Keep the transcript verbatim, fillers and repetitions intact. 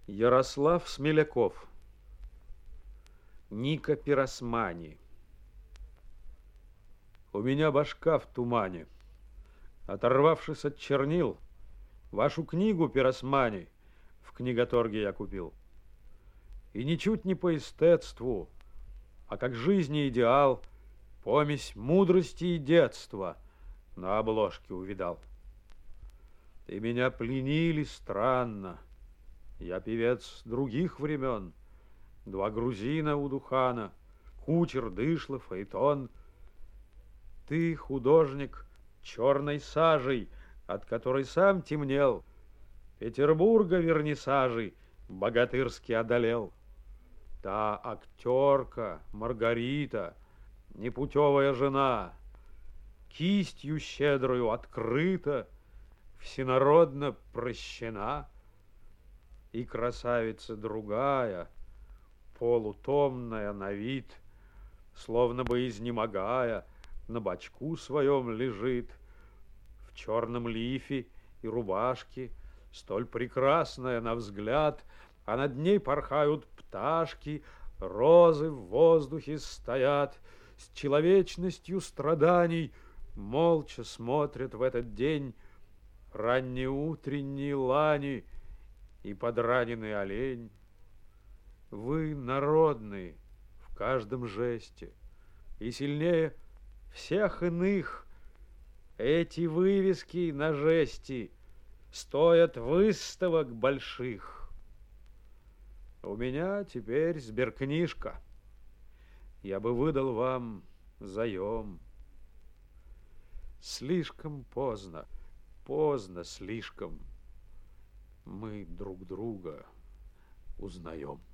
Ярослав Смеляков. Ника Пиросмани. У меня башка в тумане. Оторвавшись от чернил, вашу книгу, Пиросмани, в книготорге я купил. И ничуть не по эстетству, а как жизни идеал, помесь мудрости и детства на обложке увидал. Ты меня пленили странно. Я певец других времен. Два грузина у Духана, кучер, дышло, фаэтон. Ты художник черной сажей, от которой сам темнел. Петербурга вернисажей богатырски одолел. Та актерка Маргарита, непутевая жена, кистью щедрую открыта, всенародно прощена. И красавица другая, полутомная на вид, словно бы изнемогая, на бочку своем лежит, в черном лифе и рубашке, столь прекрасная на взгляд, а над ней порхают пташки, розы в воздухе стоят, с человечностью страданий молча смотрят в этот день раннеутренние лани и подраненный олень. Вы народны в каждом жесте, и сильнее всех иных эти вывески на жести стоят выставок больших. У меня теперь сберкнижка. Я бы выдал вам заем. Слишком поздно, поздно слишком мы друг друга узнаем.